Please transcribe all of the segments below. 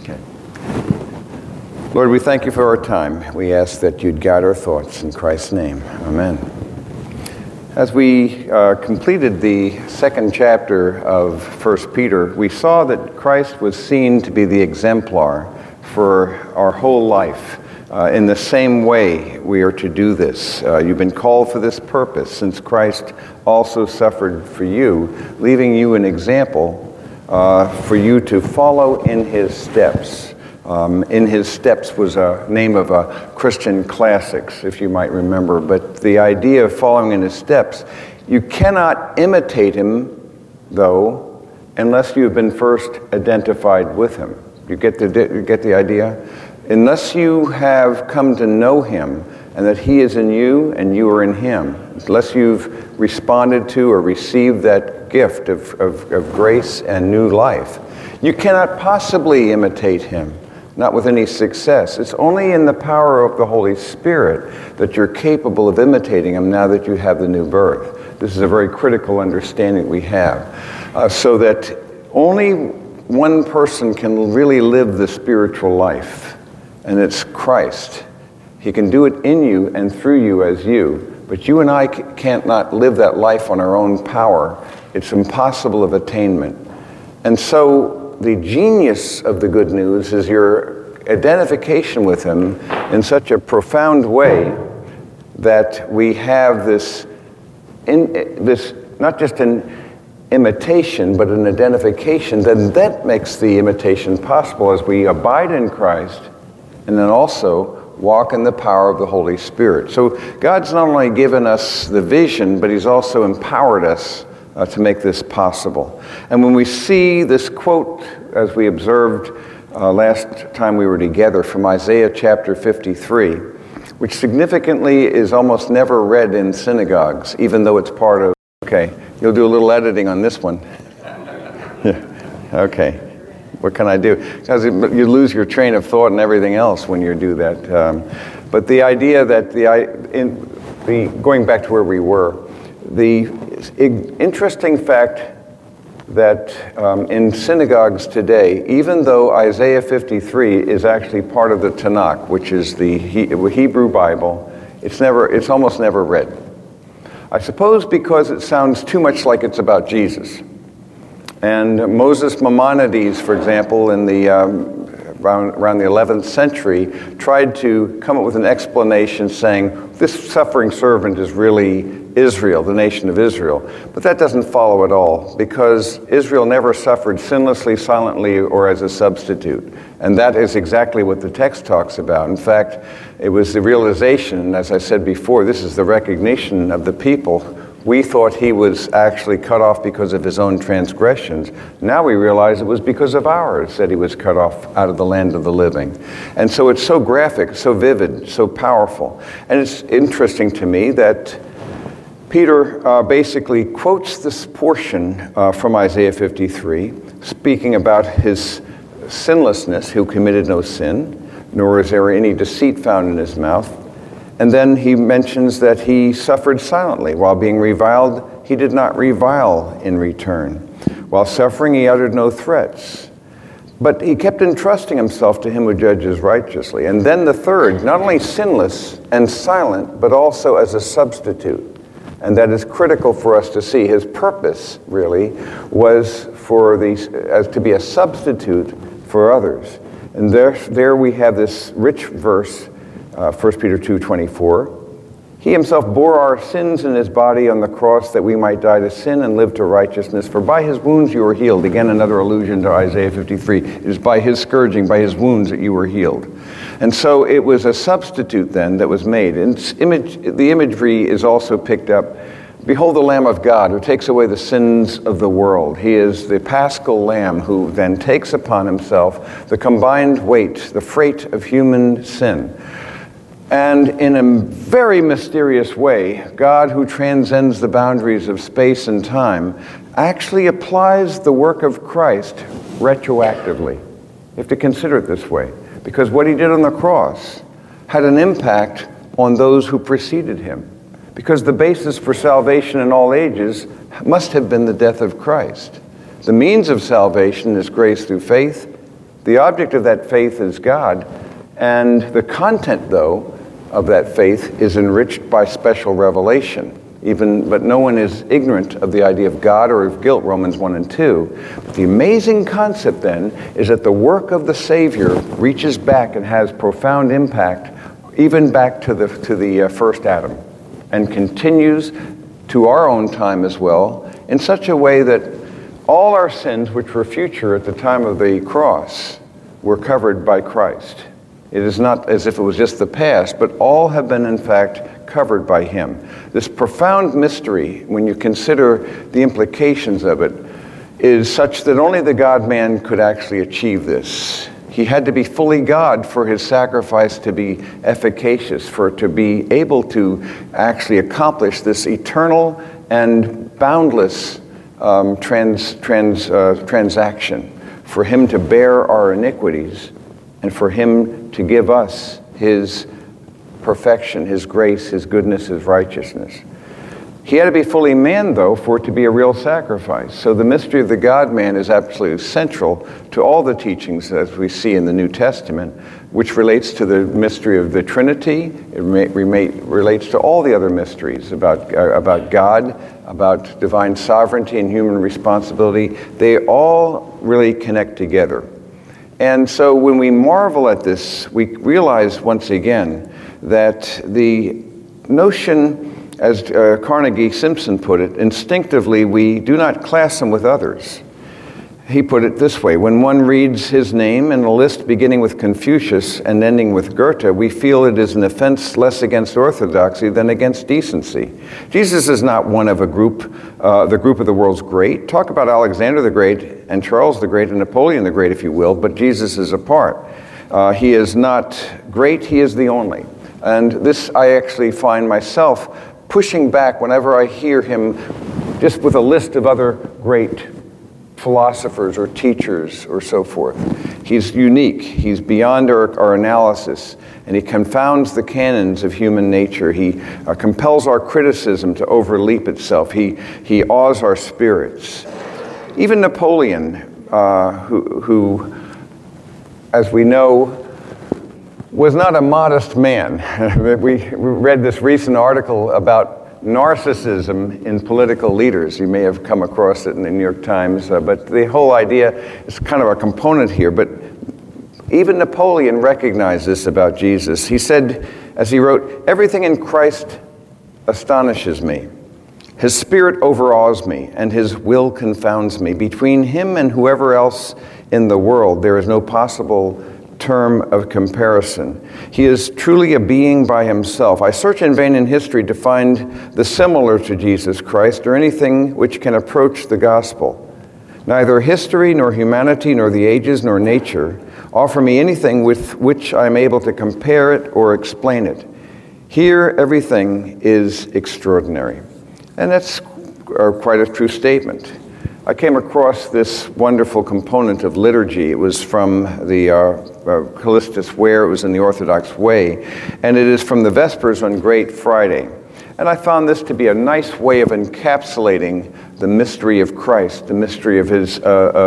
Okay. Lord, we thank you for our time. We ask that you'd guide our thoughts in Christ's name. Amen. As we completed the second chapter of 1 Peter, we saw that Christ was seen to be the exemplar for our whole life. In the same way, we are to do this. You've been called for this purpose, since Christ also suffered for you, leaving you an example for you to follow in his steps. In his steps was a name of a Christian classics, if you might remember. But the idea of following in his steps, you cannot imitate him, though, unless you've been first identified with him. You get the idea? Unless you have come to know him and that he is in you and you are in him, unless you've responded to or received that gift of grace and new life, you cannot possibly imitate him, not with any success. It's only in the power of the Holy Spirit that you're capable of imitating him now that you have the new birth. This is a very critical understanding we have, so that only one person can really live the spiritual life, and it's Christ. He can do it in you and through you as you, but you and I can't not live that life on our own power. It's impossible of attainment. And so the genius of the good news is your identification with him in such a profound way that we have this not just an imitation, but an identification, then that makes the imitation possible as we abide in Christ and then also walk in the power of the Holy Spirit. So God's not only given us the vision, but he's also empowered us to make this possible. And when we see this quote, as we observed last time we were together, from Isaiah chapter 53, which significantly is almost never read in synagogues, even though it's part of, okay, you'll do a little editing on this one. Yeah. Okay. What can I do? Because you lose your train of thought and everything else when you do that. But the idea that going back to where we were, the interesting fact that in synagogues today, even though Isaiah 53 is actually part of the Tanakh, which is the Hebrew Bible, it's almost never read. I suppose because it sounds too much like it's about Jesus. And Moses Maimonides, for example, in the around the 11th century, tried to come up with an explanation saying this suffering servant is really Israel, the nation of Israel. But that doesn't follow at all, because Israel never suffered sinlessly, silently, or as a substitute. And that is exactly what the text talks about. In fact, it was the realization, as I said before, this is the recognition of the people. We thought he was actually cut off because of his own transgressions. Now we realize it was because of ours that he was cut off out of the land of the living. And so it's so graphic, so vivid, so powerful. And it's interesting to me that Peter basically quotes this portion from Isaiah 53, speaking about his sinlessness, who committed no sin, nor is there any deceit found in his mouth. And then he mentions that he suffered silently. While being reviled, he did not revile in return. While suffering, he uttered no threats. But he kept entrusting himself to him who judges righteously. And then the third, not only sinless and silent, but also as a substitute. And that is critical for us to see. His purpose, really, was to be a substitute for others. And there we have this rich verse, 1 Peter 2:24. He himself bore our sins in his body on the cross that we might die to sin and live to righteousness. For by his wounds you were healed. Again, another allusion to Isaiah 53. It is by his scourging, by his wounds that you were healed. And so it was a substitute then that was made. And the imagery is also picked up. Behold the Lamb of God who takes away the sins of the world. He is the Paschal Lamb who then takes upon himself the combined weight, the freight of human sin. And in a very mysterious way, God, who transcends the boundaries of space and time, actually applies the work of Christ retroactively. You have to consider it this way, because what he did on the cross had an impact on those who preceded him, because the basis for salvation in all ages must have been the death of Christ. The means of salvation is grace through faith. The object of that faith is God, and the content, though, of that faith is enriched by special revelation. But no one is ignorant of the idea of God or of guilt, Romans 1 and 2. But the amazing concept then is that the work of the Savior reaches back and has profound impact, even back to the first Adam, and continues to our own time as well, in such a way that all our sins, which were future at the time of the cross, were covered by Christ. It is not as if it was just the past, but all have been, in fact, covered by him. This profound mystery, when you consider the implications of it, is such that only the God-man could actually achieve this. He had to be fully God for his sacrifice to be efficacious, for it to be able to actually accomplish this eternal and boundless transaction, for him to bear our iniquities and for him to give us his perfection, his grace, his goodness, his righteousness. He had to be fully man, though, for it to be a real sacrifice. So the mystery of the God-man is absolutely central to all the teachings as we see in the New Testament, which relates to the mystery of the Trinity. It relates to all the other mysteries about God, about divine sovereignty and human responsibility. They all really connect together. And so when we marvel at this, we realize once again that the notion, as Carnegie Simpson put it, instinctively we do not class him with others. He put it this way: when one reads his name in a list beginning with Confucius and ending with Goethe, we feel it is an offense less against orthodoxy than against decency. Jesus is not one of a group, the group of the world's great. Talk about Alexander the Great and Charles the Great and Napoleon the Great, if you will, but Jesus is apart. He is not great, he is the only. And this I actually find myself pushing back whenever I hear him just with a list of other great philosophers or teachers or so forth. He's unique. He's beyond our analysis, and he confounds the canons of human nature. He compels our criticism to overleap itself. He awes our spirits. Even Napoleon, who, as we know, was not a modest man. We read this recent article about narcissism in political leaders. You may have come across it in the New York Times, but the whole idea is kind of a component here. But even Napoleon recognized this about Jesus. He said, as he wrote, "Everything in Christ astonishes me. His spirit overawes me, and his will confounds me. Between him and whoever else in the world, there is no possible term of comparison. He is truly a being by himself. I search in vain in history to find the similar to Jesus Christ or anything which can approach the gospel. Neither history nor humanity nor the ages nor nature offer me anything with which I am able to compare it or explain it. Here everything is extraordinary." And that's quite a true statement. I came across this wonderful component of liturgy. It was from the Callistus Ware. It was in the Orthodox way, and it is from the Vespers on Great Friday. And I found this to be a nice way of encapsulating the mystery of Christ, the mystery of his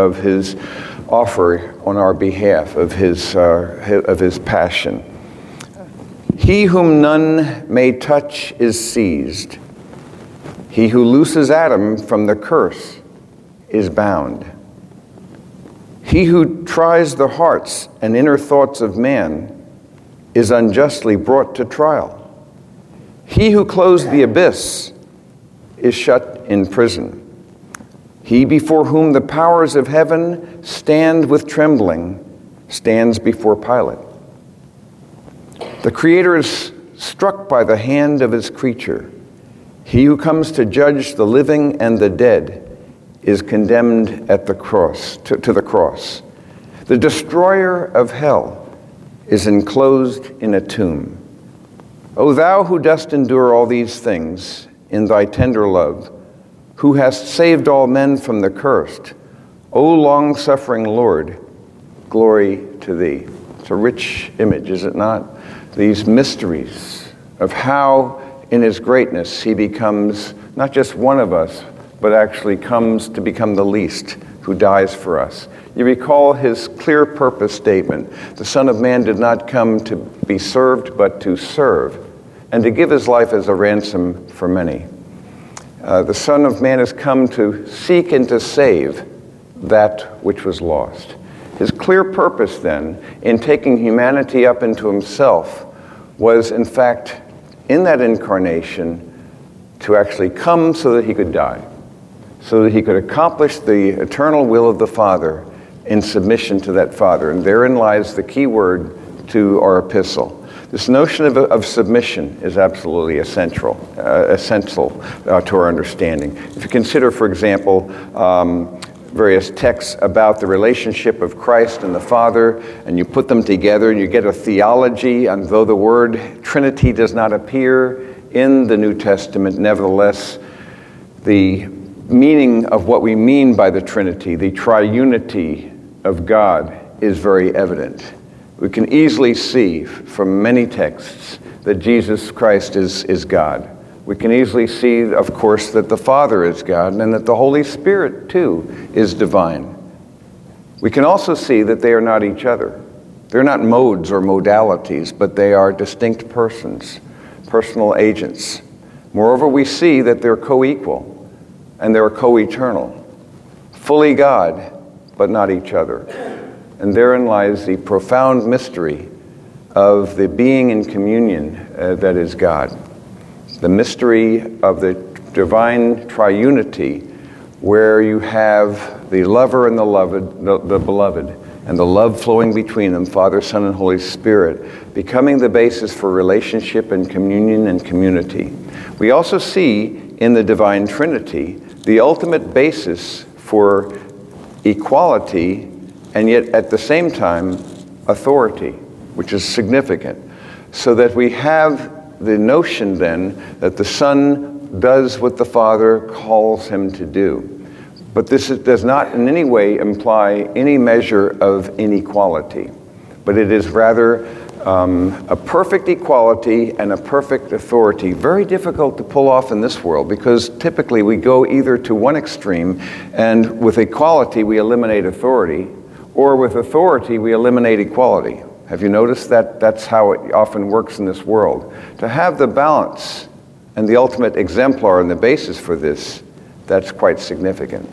offer on our behalf, of his passion. "He whom none may touch is seized. He who looses Adam from the curse is bound. He who tries the hearts and inner thoughts of man is unjustly brought to trial. He who closed the abyss is shut in prison. He before whom the powers of heaven stand with trembling stands before Pilate. The Creator is struck by the hand of his creature. He who comes to judge the living and the dead is condemned at the cross, to the cross. The destroyer of hell is enclosed in a tomb. O thou who dost endure all these things in thy tender love, who hast saved all men from the cursed, O long-suffering Lord, glory to thee." It's a rich image, is it not? These mysteries of how in his greatness he becomes not just one of us, but actually comes to become the least, who dies for us. You recall his clear purpose statement. The Son of Man did not come to be served, but to serve, and to give his life as a ransom for many. The Son of Man has come to seek and to save that which was lost. His clear purpose then, in taking humanity up into himself, was in fact, in that incarnation, to actually come so that he could die, so that he could accomplish the eternal will of the Father in submission to that Father. And therein lies the key word to our epistle. This notion of submission is absolutely essential to our understanding. If you consider, for example, various texts about the relationship of Christ and the Father, and you put them together and you get a theology, and though the word Trinity does not appear in the New Testament, nevertheless, the meaning of what we mean by the Trinity, the triunity of God, is very evident. We can easily see from many texts that Jesus Christ is God. We can easily see, of course, that the Father is God and that the Holy Spirit, too, is divine. We can also see that they are not each other. They're not modes or modalities, but they are distinct persons, personal agents. Moreover, we see that they're co-equal and they're co-eternal, fully God, but not each other. And therein lies the profound mystery of the being in communion that is God. The mystery of the divine triunity, where you have the lover and the beloved, and the love flowing between them, Father, Son, and Holy Spirit, becoming the basis for relationship and communion and community. We also see in the divine Trinity the ultimate basis for equality, and yet at the same time authority, which is significant. So that we have the notion then that the Son does what the Father calls him to do. But this does not in any way imply any measure of inequality, but it is rather a perfect equality and a perfect authority. Very difficult to pull off in this world, because typically we go either to one extreme, and with equality we eliminate authority, or with authority we eliminate equality. Have you noticed that that's how it often works in this world? To have the balance and the ultimate exemplar and the basis for this, that's quite significant.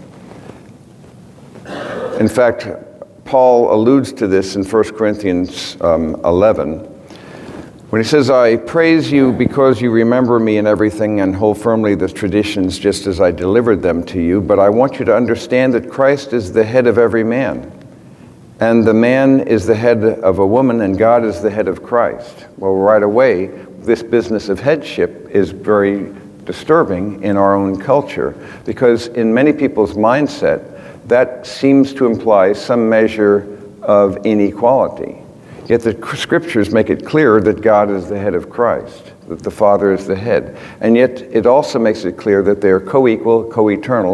In fact, Paul alludes to this in 1 Corinthians 11, when he says, I praise you because you remember me in everything and hold firmly the traditions just as I delivered them to you, but I want you to understand that Christ is the head of every man. And the man is the head of a woman, and God is the head of Christ. Well, right away, this business of headship is very disturbing in our own culture, because in many people's mindset, that seems to imply some measure of inequality. Yet the scriptures make it clear that God is the head of Christ, that the Father is the head. And yet it also makes it clear that they are co-equal, co-eternal,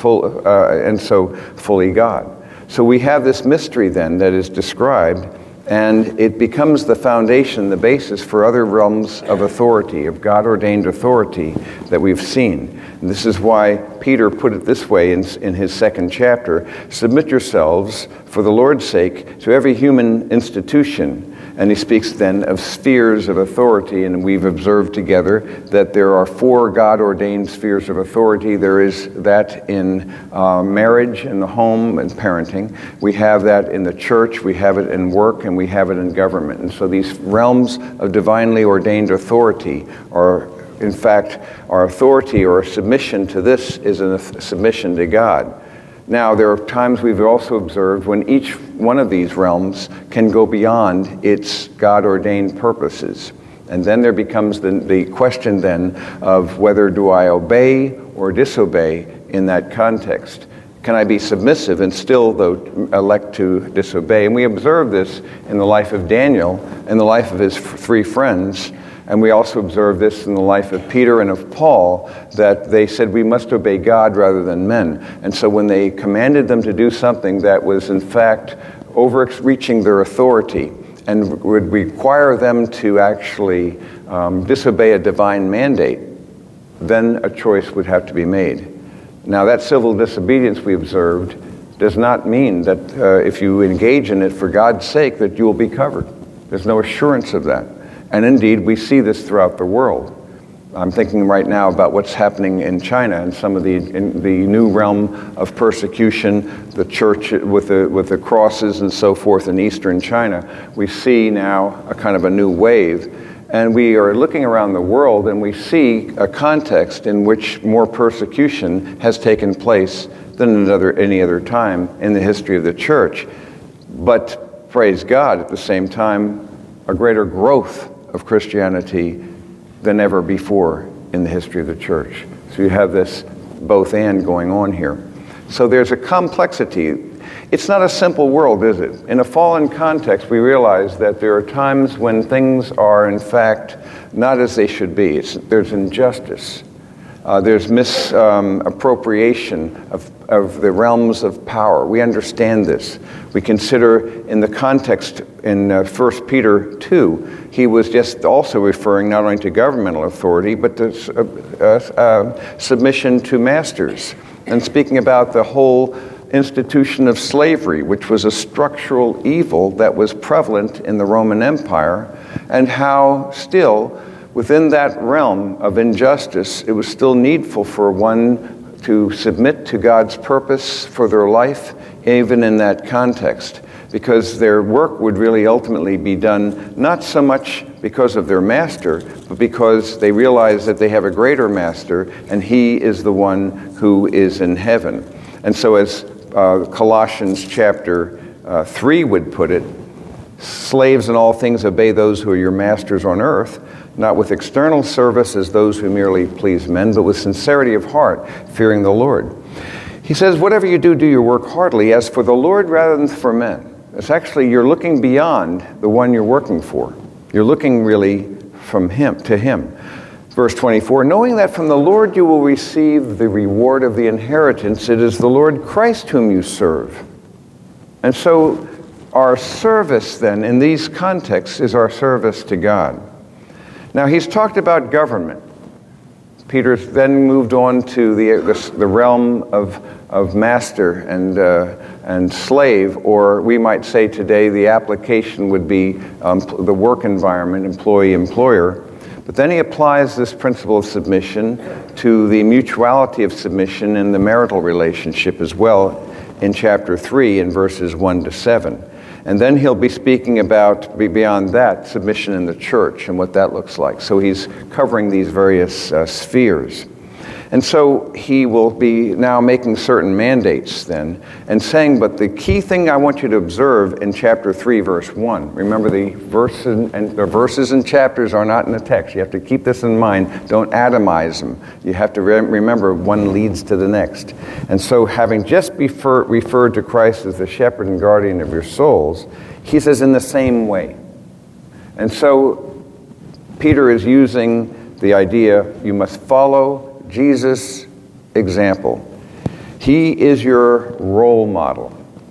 and so fully God. So we have this mystery then that is described, and it becomes the foundation, the basis for other realms of authority, of God-ordained authority that we've seen. And this is why Peter put it this way in his second chapter: submit yourselves, for the Lord's sake, to every human institution. And he speaks then of spheres of authority, and we've observed together that there are 4 God-ordained spheres of authority. There is that in marriage, in the home, and parenting. We have that in the church, we have it in work, and we have it in government. And so these realms of divinely ordained authority are, in fact, our authority or submission to this is a submission to God. Now, there are times we've also observed when each one of these realms can go beyond its God-ordained purposes. And then there becomes the question then of whether do I obey or disobey in that context. Can I be submissive and still, though, elect to disobey? And we observe this in the life of Daniel and the life of his 3 friends. And we also observe this in the life of Peter and of Paul, that they said we must obey God rather than men. And so when they commanded them to do something that was in fact overreaching their authority and would require them to actually disobey a divine mandate, then a choice would have to be made. Now that civil disobedience we observed does not mean that if you engage in it for God's sake that you will be covered. There's no assurance of that. And indeed, we see this throughout the world. I'm thinking right now about what's happening in China and some of the new realm of persecution, the church with the crosses and so forth in eastern China. We see now a kind of a new wave. And we are looking around the world and we see a context in which more persecution has taken place than any other time in the history of the church. But praise God, at the same time, a greater growth of Christianity than ever before in the history of the church. So you have this both and going on here. So there's a complexity. It's not a simple world, is it? In a fallen context, we realize that there are times when things are, in fact, not as they should be. There's injustice. There's misappropriation of the realms of power. We understand this. We consider in the context in 1 Peter 2, he was just also referring not only to governmental authority, but to submission to masters, and speaking about the whole institution of slavery, which was a structural evil that was prevalent in the Roman Empire, and how still within that realm of injustice, it was still needful for one to submit to God's purpose for their life, even in that context, because their work would really ultimately be done not so much because of their master, but because they realize that they have a greater master, and he is the one who is in heaven. And so as Colossians chapter 3 would put it, slaves in all things obey those who are your masters on earth, not with external service as those who merely please men, but with sincerity of heart, fearing the Lord. He says, whatever you do, do your work heartily, as for the Lord rather than for men. It's actually, you're looking beyond the one you're working for. You're looking really from him to him. Verse 24, knowing that from the Lord you will receive the reward of the inheritance, it is the Lord Christ whom you serve. And so our service then in these contexts is our service to God. Now he's talked about government. Peter's then moved on to the realm of master and slave, or we might say today the application would be the work environment, employee-employer. But then he applies this principle of submission to the mutuality of submission in the marital relationship as well in chapter 3 in verses 1 to 7. And then he'll be speaking about, beyond that, submission in the church and what that looks like. So he's covering these various spheres. And so he will be now making certain mandates then, and saying, but the key thing I want you to observe in chapter 3, verse 1. Remember, the verses and chapters are not in the text. You have to keep this in mind. Don't atomize them. You have to remember one leads to the next. And so having just referred to Christ as the shepherd and guardian of your souls, he says in the same way. And so Peter is using the idea you must follow Jesus' example. He is your role model.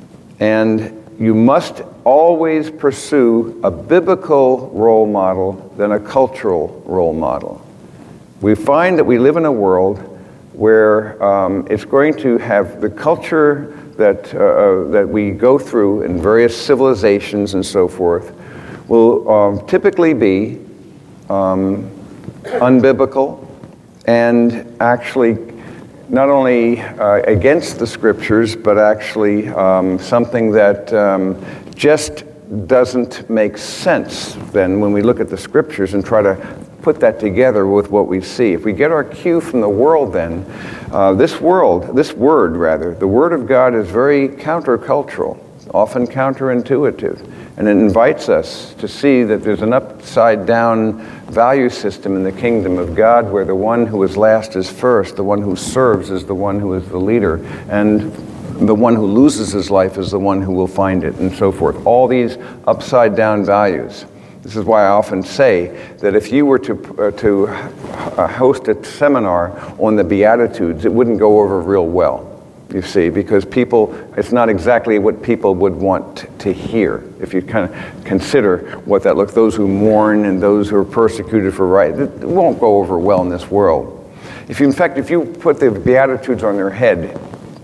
And you must always pursue a biblical role model than a cultural role model. We find that we live in a world where it's going to have the culture that we go through in various civilizations and so forth will typically be unbiblical, and actually not only against the scriptures, but actually something that just doesn't make sense then when we look at the scriptures and try to put that together with what we see. If we get our cue from the world then, the word of God is very countercultural, often counterintuitive. And it invites us to see that there's an upside-down value system in the kingdom of God where the one who is last is first, the one who serves is the one who is the leader, and the one who loses his life is the one who will find it, and so forth. All these upside-down values. This is why I often say that if you were to host a seminar on the Beatitudes, it wouldn't go over real well. You see, because it's not exactly what people would want to hear. If you kind of consider what that looks, those who mourn and those who are persecuted for right, it won't go over well in this world. In fact, if you put the Beatitudes on their head,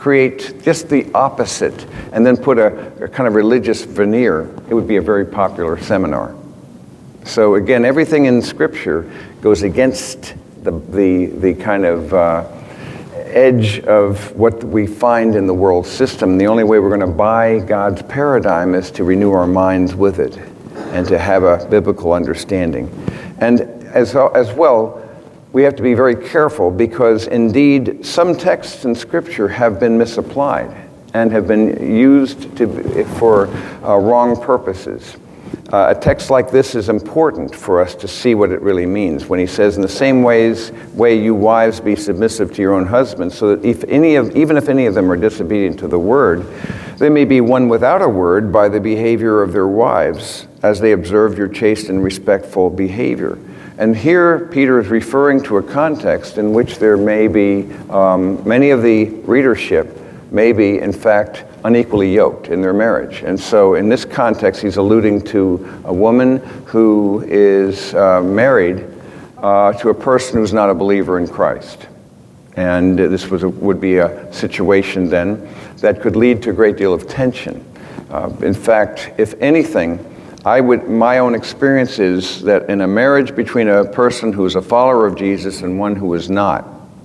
create just the opposite and then put a kind of religious veneer, it would be a very popular seminar. So again, everything in Scripture goes against the kind of edge of what we find in the world system. The only way we're going to buy God's paradigm is to renew our minds with it and to have a biblical understanding. And as well, we have to be very careful because indeed some texts in Scripture have been misapplied and have been used for wrong purposes. A text like this is important for us to see what it really means when he says, in the same way you wives be submissive to your own husbands, so that even if any of them are disobedient to the word, they may be won without a word by the behavior of their wives, as they observe your chaste and respectful behavior. And here Peter is referring to a context in which there may be, many of the readership may be, in fact, unequally yoked in their marriage. And so in this context, he's alluding to a woman who is married to a person who's not a believer in Christ. And this would be a situation then that could lead to a great deal of tension. In fact, if anything, my own experience is that in a marriage between a person who is a follower of Jesus and one who is not,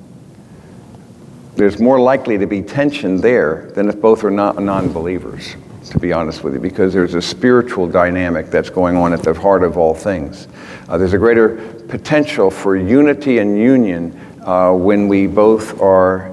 there's more likely to be tension there than if both are not non-believers, to be honest with you, because there's a spiritual dynamic that's going on at the heart of all things. There's a greater potential for unity and union when we both are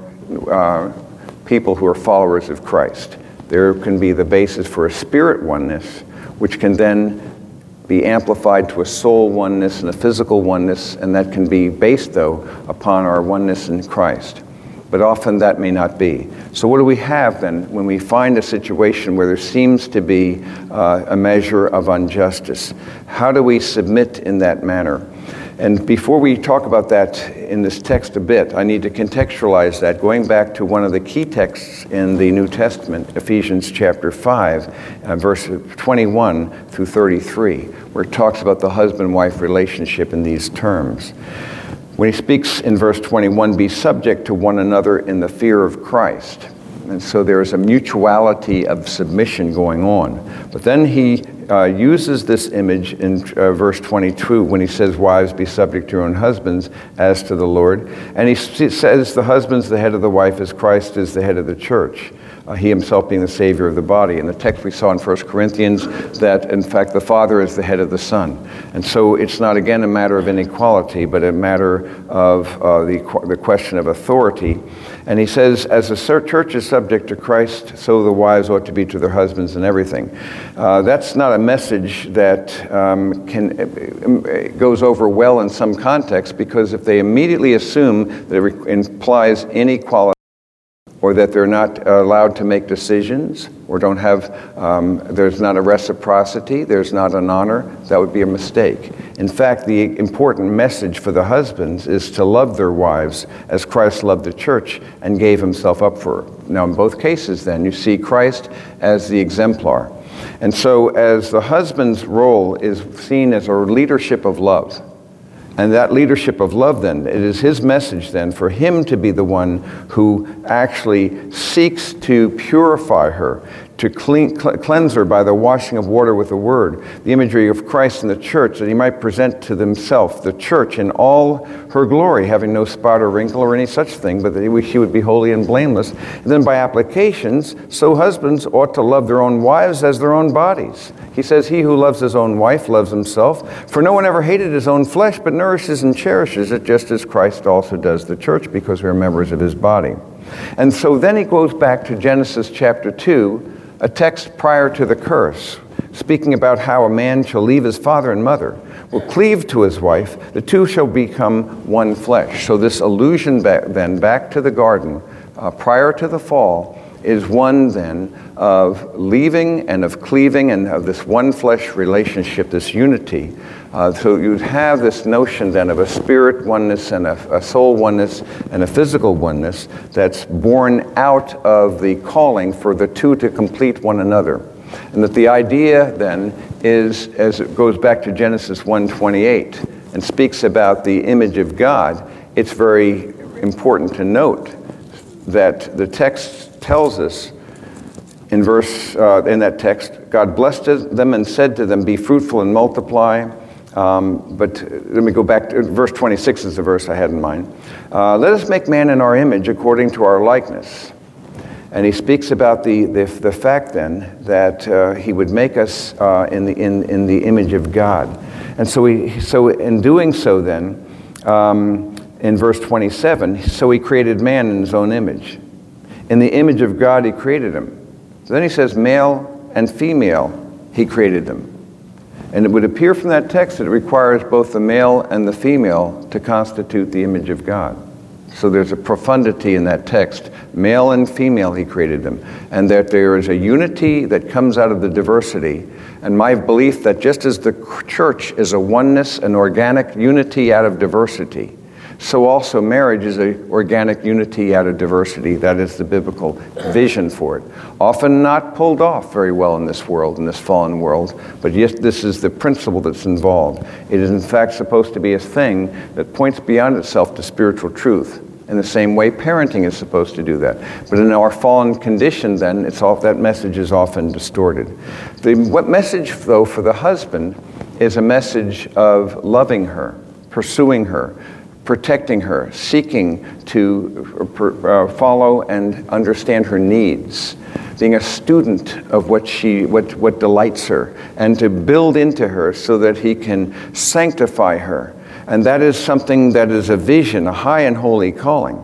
people who are followers of Christ. There can be the basis for a spirit oneness, which can then be amplified to a soul oneness and a physical oneness, and that can be based, though, upon our oneness in Christ. But often that may not be. So what do we have then when we find a situation where there seems to be a measure of injustice? How do we submit in that manner? And before we talk about that in this text a bit, I need to contextualize that, going back to one of the key texts in the New Testament, Ephesians chapter 5, verse 21 through 33, where it talks about the husband-wife relationship in these terms. When he speaks in verse 21, be subject to one another in the fear of Christ. And so there is a mutuality of submission going on. But then he uses this image in verse 22 when he says, wives, be subject to your own husbands as to the Lord. And he says the husband's the head of the wife as Christ is the head of the church. He himself being the Savior of the body. In the text we saw in 1 Corinthians that, in fact, the Father is the head of the Son. And so it's not, again, a matter of inequality, but a matter of the question of authority. And he says, as the church is subject to Christ, so the wives ought to be to their husbands and everything. That's not a message that goes over well in some contexts, because if they immediately assume that it implies inequality, or that they're not allowed to make decisions, or don't have, there's not a reciprocity, there's not an honor, that would be a mistake. In fact, the important message for the husbands is to love their wives as Christ loved the church and gave himself up for her. Now, in both cases, then, you see Christ as the exemplar. And so, as the husband's role is seen as a leadership of love, and that leadership of love, then, it is his message, then, for him to be the one who actually seeks to purify her, to cleanse her by the washing of water with the word, the imagery of Christ in the church, that he might present to himself the church in all her glory, having no spot or wrinkle or any such thing, but that she would be holy and blameless. And then by applications, so husbands ought to love their own wives as their own bodies. He says, he who loves his own wife loves himself, for no one ever hated his own flesh, but nourishes and cherishes it, just as Christ also does the church, because we are members of his body. And so then he goes back to Genesis chapter 2, a text prior to the curse, speaking about how a man shall leave his father and mother, will cleave to his wife, the two shall become one flesh. So this allusion back to the garden, prior to the fall, is one then of leaving and of cleaving and of this one flesh relationship, this unity. So you'd have this notion then of a spirit oneness and a soul oneness and a physical oneness that's born out of the calling for the two to complete one another. And that the idea then is, as it goes back to Genesis 1:28 and speaks about the image of God, it's very important to note that the text tells us in that text, God blessed them and said to them, "Be fruitful and multiply." But let me go back to verse 26 is the verse I had in mind. Let us make man in our image according to our likeness. And he speaks about the fact then that he would make us in the image of God. And so in doing so then, in verse 27, so he created man in his own image. In the image of God he created him. So then he says, male and female he created them. And it would appear from that text that it requires both the male and the female to constitute the image of God. So there's a profundity in that text. Male and female he created them. And that there is a unity that comes out of the diversity. And my belief that just as the church is a oneness, an organic unity out of diversity, so also marriage is an organic unity out of diversity. That is the biblical vision for it. Often not pulled off very well in this world, in this fallen world, but yes, this is the principle that's involved. It is in fact supposed to be a thing that points beyond itself to spiritual truth. In the same way, parenting is supposed to do that. But in our fallen condition, then, that message is often distorted. What message, though, for the husband is a message of loving her, pursuing her, protecting her, seeking to follow and understand her needs, being a student of what delights her, and to build into her so that he can sanctify her. And that is something that is a vision, a high and holy calling.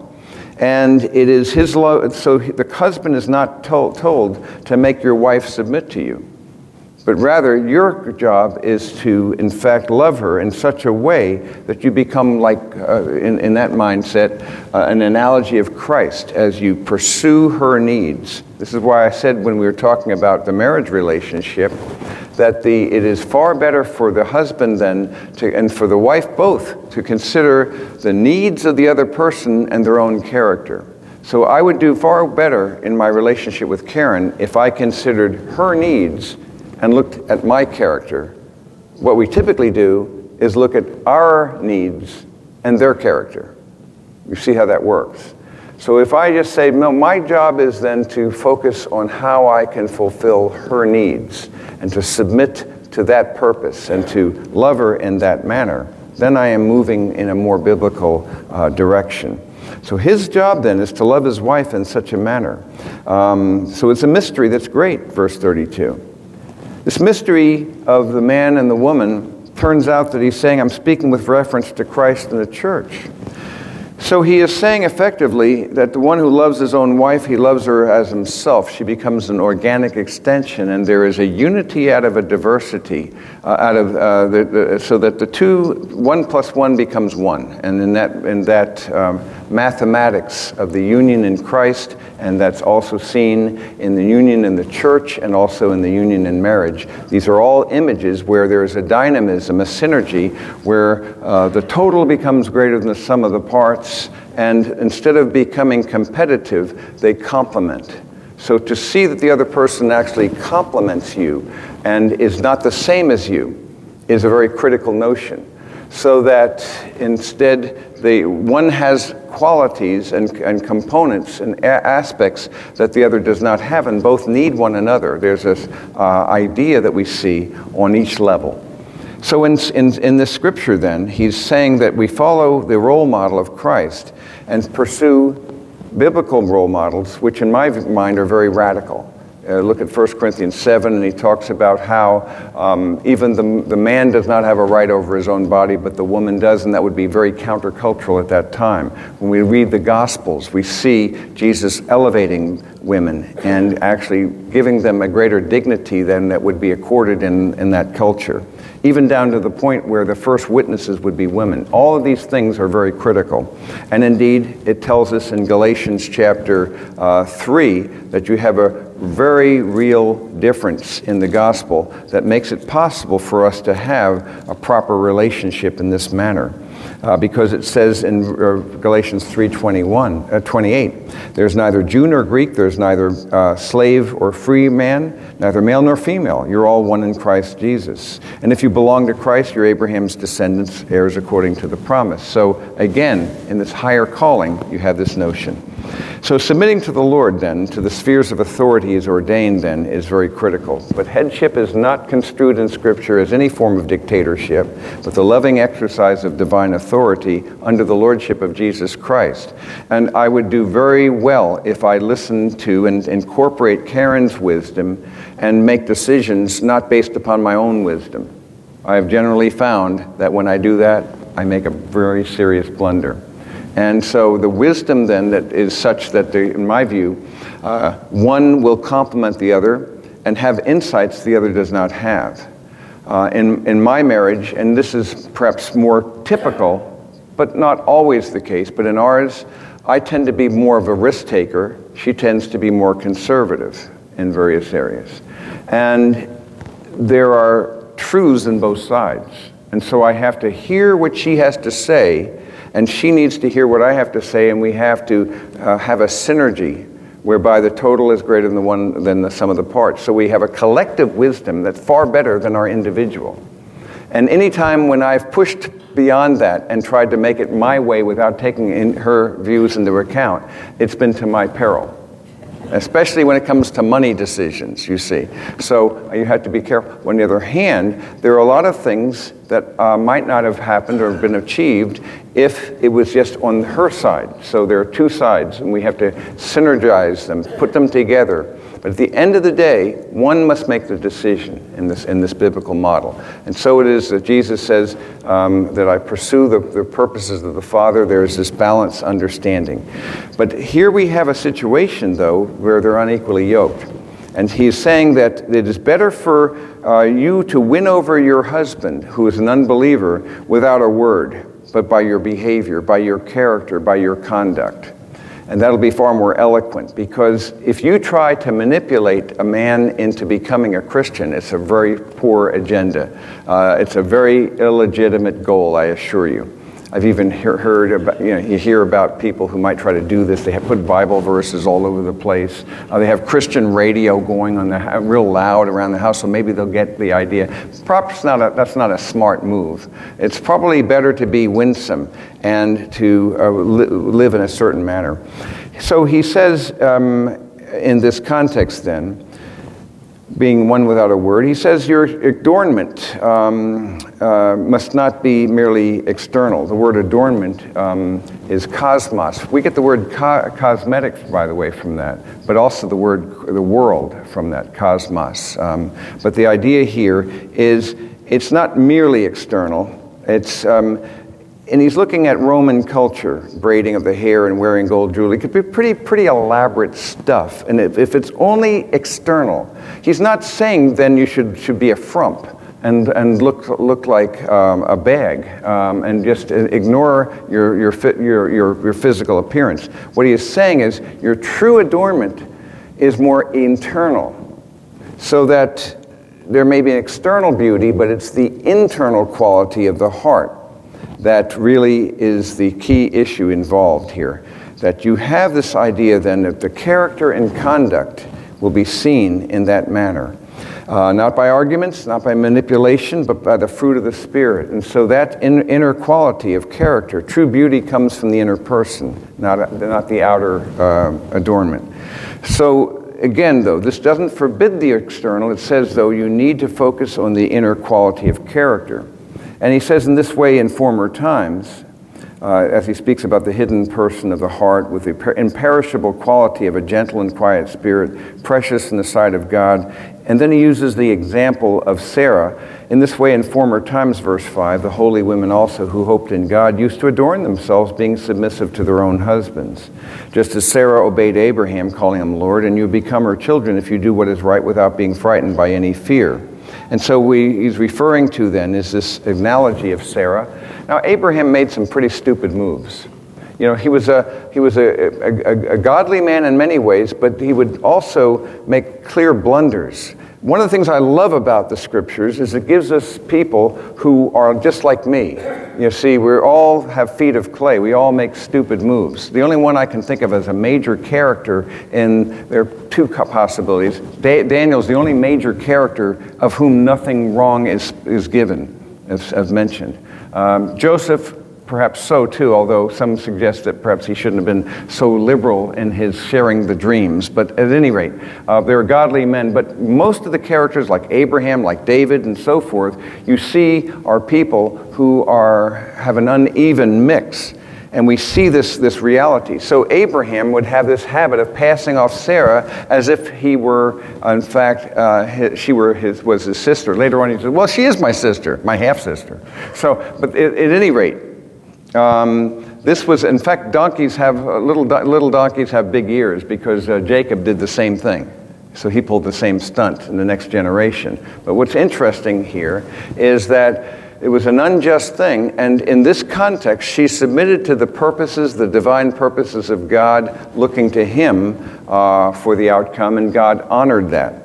And it is his love. So the husband is not told to make your wife submit to you. But rather, your job is to, in fact, love her in such a way that you become like, in that mindset, an analogy of Christ as you pursue her needs. This is why I said when we were talking about the marriage relationship, that it is far better for the husband and for the wife both to consider the needs of the other person and their own character. So I would do far better in my relationship with Karen if I considered her needs and looked at my character. What we typically do is look at our needs and their character. You see how that works. So if I just say, no, my job is then to focus on how I can fulfill her needs and to submit to that purpose and to love her in that manner, then I am moving in a more biblical direction. So his job then is to love his wife in such a manner. So it's a mystery that's great, verse 32. This mystery of the man and the woman turns out that he's saying, I'm speaking with reference to Christ and the church. So he is saying effectively that the one who loves his own wife, he loves her as himself. She becomes an organic extension, and there is a unity out of a diversity, so that the two, 1 + 1 becomes 1. And in that mathematics of the union in Christ, and that's also seen in the union in the church and also in the union in marriage. These are all images where there is a dynamism, a synergy, where the total becomes greater than the sum of the parts, and instead of becoming competitive, they complement. So to see that the other person actually complements you and is not the same as you is a very critical notion. So that instead one has qualities and components and aspects that the other does not have, and both need one another. There's this idea that we see on each level. So in this scripture then, he's saying that we follow the role model of Christ and pursue biblical role models, which in my mind are very radical. Look at 1 Corinthians 7, and he talks about how even the man does not have a right over his own body, but the woman does, and that would be very countercultural at that time. When we read the Gospels, we see Jesus elevating women and actually giving them a greater dignity than that would be accorded in that culture, even down to the point where the first witnesses would be women. All of these things are very critical. And indeed, it tells us in Galatians chapter 3 that you have a very real difference in the gospel that makes it possible for us to have a proper relationship in this manner. Because it says in Galatians 3:28, there's neither Jew nor Greek, there's neither slave or free man, neither male nor female. You're all one in Christ Jesus. And if you belong to Christ, you're Abraham's descendants, heirs according to the promise. So again, in this higher calling, you have this notion. So submitting to the Lord then, to the spheres of authority He's ordained then, is very critical. But headship is not construed in Scripture as any form of dictatorship, but the loving exercise of divine authority under the lordship of Jesus Christ. And I would do very well if I listened to and incorporate Karen's wisdom and make decisions not based upon my own wisdom. I have generally found that when I do that, I make a very serious blunder. And so the wisdom then that is such that, in my view, one will complement the other and have insights the other does not have. In my marriage, and this is perhaps more typical, but not always the case, but in ours, I tend to be more of a risk taker. She tends to be more conservative in various areas. And there are truths in both sides. And so I have to hear what she has to say, and she needs to hear what I have to say, and we have to have a synergy whereby the total is greater than the sum of the parts. So we have a collective wisdom that's far better than our individual. And any time when I've pushed beyond that and tried to make it my way without taking her views into account, it's been to my peril. Especially when it comes to money decisions, you see. So you have to be careful. On the other hand, there are a lot of things that might not have happened or been achieved if it was just on her side. So there are two sides, and we have to synergize them, put them together. But at the end of the day, one must make the decision in this biblical model. And so it is that Jesus says that I pursue the purposes of the Father. There is this balanced understanding. But here we have a situation, though, where they're unequally yoked. And he's saying that it is better for you to win over your husband, who is an unbeliever, without a word, but by your behavior, by your character, by your conduct. And that'll be far more eloquent, because if you try to manipulate a man into becoming a Christian, it's a very poor agenda. It's a very illegitimate goal, I assure you. I've even heard about, you hear about people who might try to do this. They have put Bible verses all over the place. They have Christian radio going on real loud around the house, so maybe they'll get the idea. Perhaps that's not a smart move. It's probably better to be winsome and to live in a certain manner. So he says, in this context then, being one without a word, he says your adornment must not be merely external. The word adornment is cosmos. We get the word cosmetics, by the way, from that, but also the world from that, cosmos. But the idea here is it's not merely external. It's and he's looking at Roman culture, braiding of the hair and wearing gold jewelry. It could be pretty elaborate stuff. And if it's only external, he's not saying then you should be a frump and look like a bag and just ignore your physical appearance. What he is saying is your true adornment is more internal, so that there may be an external beauty, but it's the internal quality of the heart that really is the key issue involved here. That you have this idea then that the character and conduct will be seen in that manner. Not by arguments, not by manipulation, but by the fruit of the Spirit. And so that inner quality of character, true beauty comes from the inner person, not the outer adornment. So again, though, this doesn't forbid the external. It says, though, you need to focus on the inner quality of character. And he says in this way in former times, as he speaks about the hidden person of the heart with the imperishable quality of a gentle and quiet spirit, precious in the sight of God. And then he uses the example of Sarah. In this way in former times, verse 5, the holy women also who hoped in God used to adorn themselves, being submissive to their own husbands. Just as Sarah obeyed Abraham, calling him Lord, and you become her children if you do what is right without being frightened by any fear. And so he's referring to then is this analogy of Sarah. Now Abraham made some pretty stupid moves. You know, he was a godly man in many ways, but he would also make clear blunders. One of the things I love about the scriptures is it gives us people who are just like me. You see, we all have feet of clay. We all make stupid moves. The only one I can think of as a major character, and there are two possibilities. Daniel's the only major character of whom nothing wrong is given, as mentioned. Joseph, perhaps so too, although some suggest that perhaps he shouldn't have been so liberal in his sharing the dreams. But at any rate, they're godly men. But most of the characters, like Abraham, like David, and so forth, you see are people who have an uneven mix. And we see this reality. So Abraham would have this habit of passing off Sarah as if he were, in fact, was his sister. Later on he said, well, she is my sister, my half-sister. So, but at any rate, this was, in fact, little donkeys have big ears, because Jacob did the same thing. So he pulled the same stunt in the next generation. But what's interesting here is that it was an unjust thing, and in this context, she submitted to the divine purposes of God, looking to him for the outcome, and God honored that.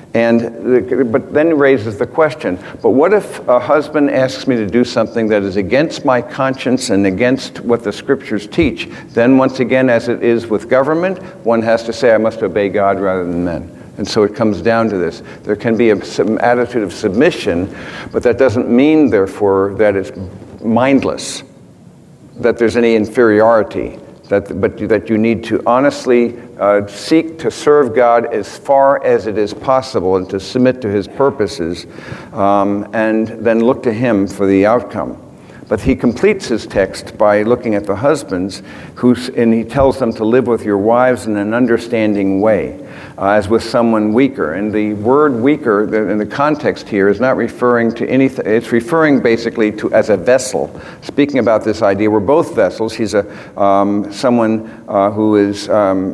But then raises the question, but what if a husband asks me to do something that is against my conscience and against what the scriptures teach? Then once again, as it is with government, one has to say, I must obey God rather than men. And so it comes down to this. There can be some attitude of submission, but that doesn't mean, therefore, that it's mindless, that there's any inferiority, but that you need to honestly seek to serve God as far as it is possible and to submit to his purposes, and then look to him for the outcome. But he completes his text by looking at the husbands, and he tells them to live with your wives in an understanding way, as with someone weaker. And the word weaker, in the context here, is not referring to anything. It's referring basically to as a vessel. Speaking about this idea, we're both vessels. He's someone who is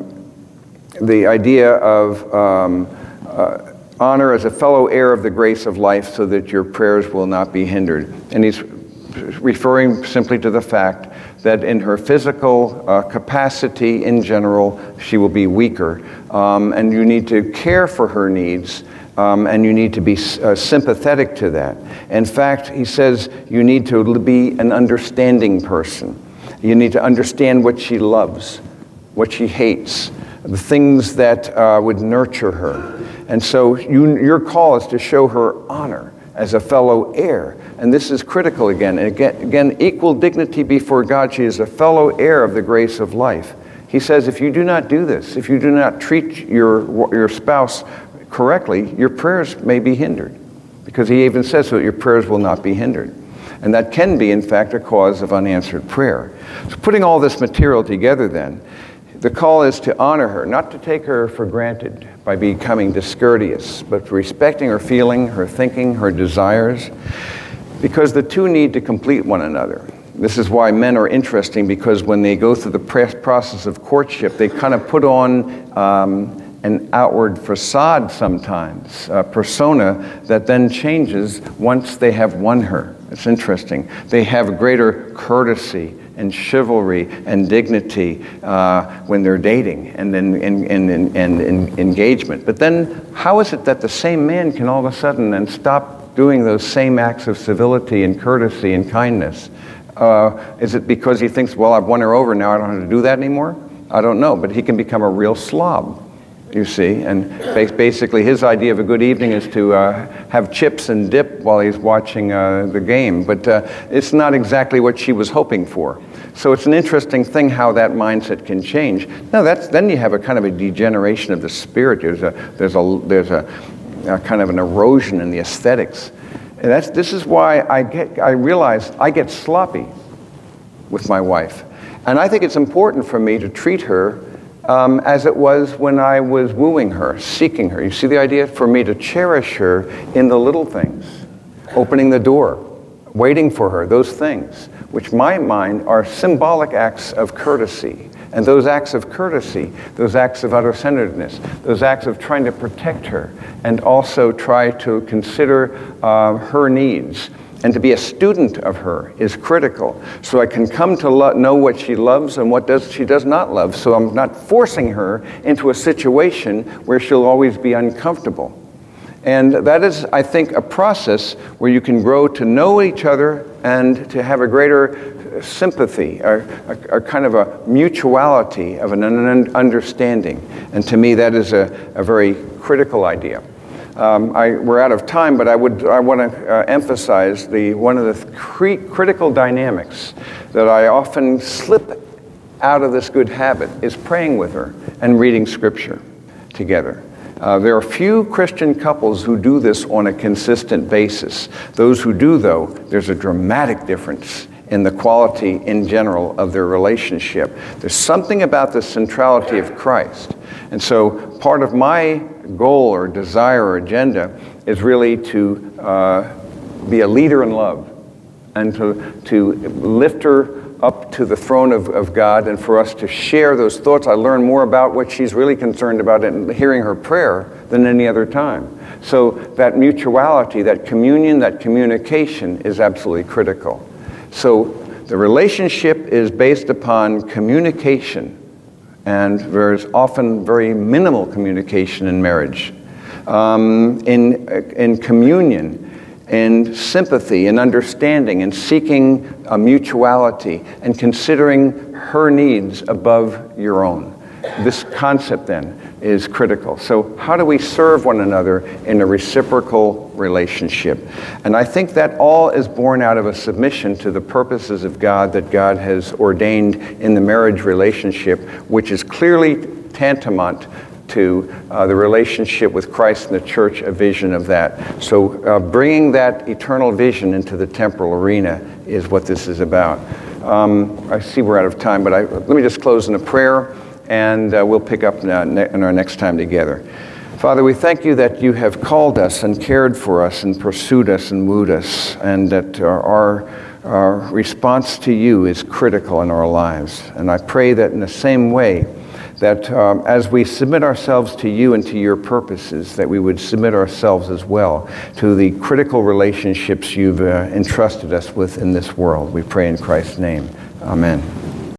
the idea of honor as a fellow heir of the grace of life, so that your prayers will not be hindered. And he's referring simply to the fact that in her physical capacity in general, she will be weaker. And you need to care for her needs, and you need to be sympathetic to that. In fact, he says you need to be an understanding person. You need to understand what she loves, what she hates, the things that would nurture her. And so your call is to show her honor as a fellow heir. And this is critical again. Again, equal dignity before God. She is a fellow heir of the grace of life. He says, if you do not do this, if you do not treat your spouse correctly, your prayers may be hindered. Because he even says so that your prayers will not be hindered. And that can be, in fact, a cause of unanswered prayer. So putting all this material together then, the call is to honor her, not to take her for granted by becoming discourteous, but respecting her feeling, her thinking, her desires, because the two need to complete one another. This is why men are interesting, because when they go through the process of courtship, they kind of put on an outward facade sometimes, a persona that then changes once they have won her. It's interesting. They have greater courtesy and chivalry and dignity when they're dating and in engagement. But then how is it that the same man can all of a sudden then stop doing those same acts of civility and courtesy and kindness? Is it because he thinks, well, I've won her over, now I don't have to do that anymore? I don't know, but he can become a real slob, you see. And basically his idea of a good evening is to have chips and dip while he's watching the game. But it's not exactly what she was hoping for. So it's an interesting thing how that mindset can change. Now then you have a kind of a degeneration of the spirit. There's a kind of an erosion in the aesthetics. And this is why I realize I get sloppy with my wife. And I think it's important for me to treat her as it was when I was wooing her, seeking her. You see the idea? For me to cherish her in the little things, opening the door, waiting for her, those things, which my mind are symbolic acts of courtesy. And those acts of courtesy, those acts of utter-centeredness, those acts of trying to protect her and also try to consider her needs and to be a student of her is critical. So I can come to know what she loves and what she does not love. So I'm not forcing her into a situation where she'll always be uncomfortable. And that is, I think, a process where you can grow to know each other and to have a greater sympathy, a kind of a mutuality of an understanding. And to me, that is a very critical idea. We're out of time, but I want to emphasize one of the critical dynamics that I often slip out of this good habit is praying with her and reading Scripture together. There are few Christian couples who do this on a consistent basis. Those who do, though, there's a dramatic difference in the quality in general of their relationship. There's something about the centrality of Christ. And so part of my goal or desire or agenda is really to be a leader in love and to lift her up to the throne of God, and for us to share those thoughts. I learn more about what she's really concerned about in hearing her prayer than any other time. So that mutuality, that communion, that communication is absolutely critical. So the relationship is based upon communication, and there's often very minimal communication in marriage. In communion, in sympathy, in understanding, in seeking a mutuality, and considering her needs above your own. This concept then is critical. So how do we serve one another in a reciprocal relationship? And I think that all is born out of a submission to the purposes of God that God has ordained in the marriage relationship, which is clearly tantamount to the relationship with Christ and the church, a vision of that. So bringing that eternal vision into the temporal arena is what this is about. I see we're out of time, but let me just close in a prayer, and we'll pick up in our next time together. Father, we thank you that you have called us and cared for us and pursued us and wooed us, and that our response to you is critical in our lives. And I pray that in the same way, that as we submit ourselves to you and to your purposes, that we would submit ourselves as well to the critical relationships you've entrusted us with in this world. We pray in Christ's name. Amen.